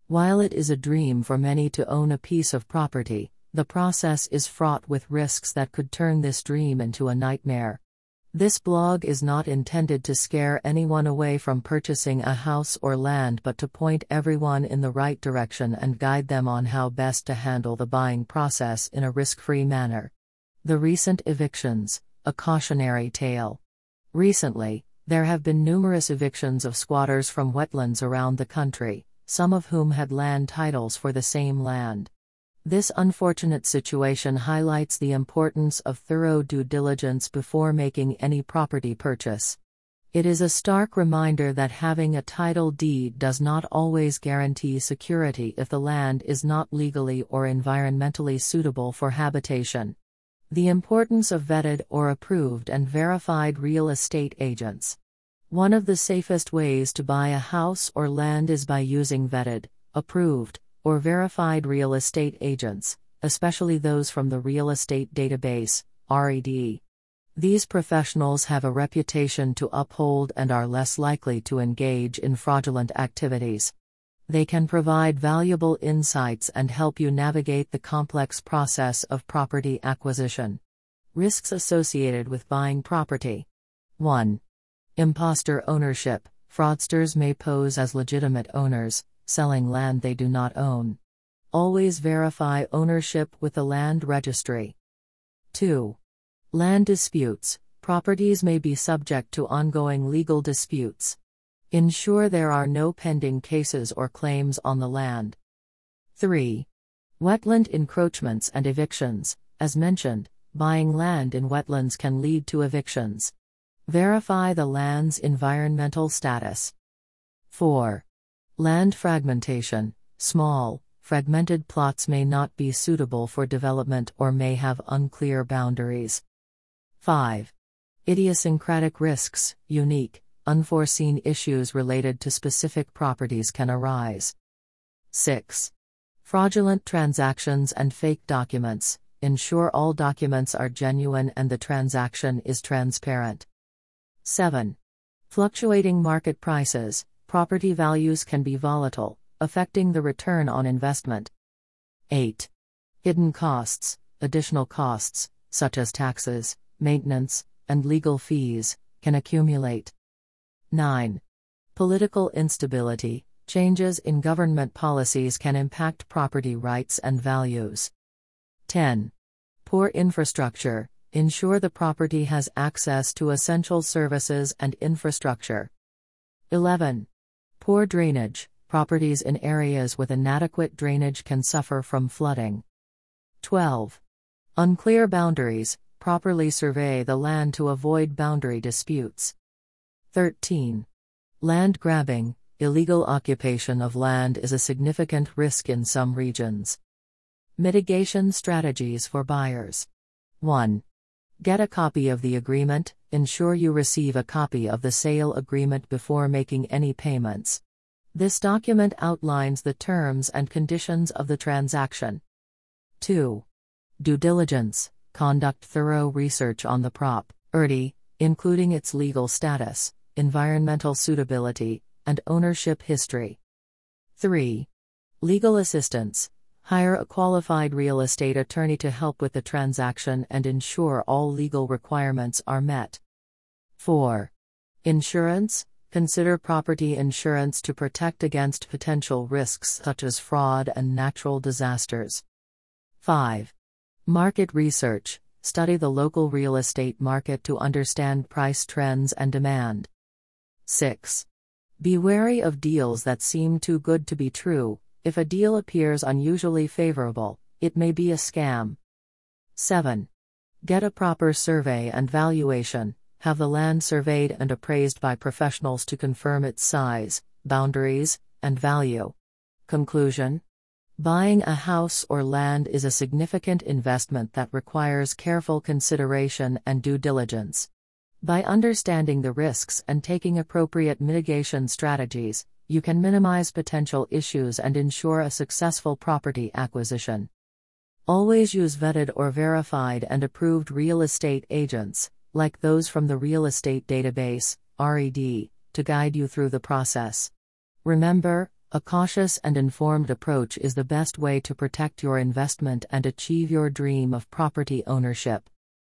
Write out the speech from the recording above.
While it is a dream for many to own a piece of property, the process is fraught with risks that could turn this dream into a nightmare. This blog is not intended to scare anyone away from purchasing a house or land, but to point everyone in the right direction and guide them on how best to handle the buying process in a risk-free manner. The recent evictions, a cautionary tale. Recently, there have been numerous evictions of squatters from wetlands around the country, some of whom had land titles for the same land. This unfortunate situation highlights the importance of thorough due diligence before making any property purchase. It is a stark reminder that having a title deed does not always guarantee security if the land is not legally or environmentally suitable for habitation. The importance of vetted or approved and verified real estate agents. One of the safest ways to buy a house or land is by using vetted, approved, or verified real estate agents, especially those from the Real Estate Database, RED. These professionals have a reputation to uphold and are less likely to engage in fraudulent activities. They can provide valuable insights and help you navigate the complex process of property acquisition. Risks associated with buying property. 1. Imposter ownership. Fraudsters may pose as legitimate owners, selling land they do not own. Always verify ownership with the land registry. 2. Land disputes. Properties may be subject to ongoing legal disputes. Ensure there are no pending cases or claims on the land. 3. Wetland encroachments and evictions. As mentioned, buying land in wetlands can lead to evictions. Verify the land's environmental status. 4. Land fragmentation. Small, fragmented plots may not be suitable for development or may have unclear boundaries. 5. Idiosyncratic risks. Unique, unforeseen issues related to specific properties can arise. 6. Fraudulent transactions and fake documents. Ensure all documents are genuine and the transaction is transparent. 7. Fluctuating market prices. Property values can be volatile, affecting the return on investment. 8. Hidden costs. Additional costs, such as taxes, maintenance, and legal fees, can accumulate. 9. Political instability. Changes in government policies can impact property rights and values. 10. Poor infrastructure. Ensure the property has access to essential services and infrastructure. 11. Poor drainage. Properties in areas with inadequate drainage can suffer from flooding. 12. Unclear boundaries. Properly survey the land to avoid boundary disputes. 13. Land grabbing. Illegal occupation of land is a significant risk in some regions. Mitigation strategies for buyers. 1. Get a copy of the agreement. Ensure you receive a copy of the sale agreement before making any payments. This document outlines the terms and conditions of the transaction. 2. Due diligence. Conduct thorough research on the property, including its legal status, environmental suitability, and ownership history. 3. Legal assistance. Hire a qualified real estate attorney to help with the transaction and ensure all legal requirements are met. 4. Insurance. Consider property insurance to protect against potential risks such as fraud and natural disasters. 5. Market research. Study the local real estate market to understand price trends and demand. 6. Be wary of deals that seem too good to be true. If a deal appears unusually favorable, it may be a scam. 7. Get a proper survey and valuation. Have the land surveyed and appraised by professionals to confirm its size, boundaries, and value. Conclusion: buying a house or land is a significant investment that requires careful consideration and due diligence. By understanding the risks and taking appropriate mitigation strategies, you can minimize potential issues and ensure a successful property acquisition. Always use vetted or verified and approved real estate agents, like those from the Real Estate Database, RED, to guide you through the process. Remember, A cautious and informed approach is the best way to protect your investment and achieve your dream of property ownership.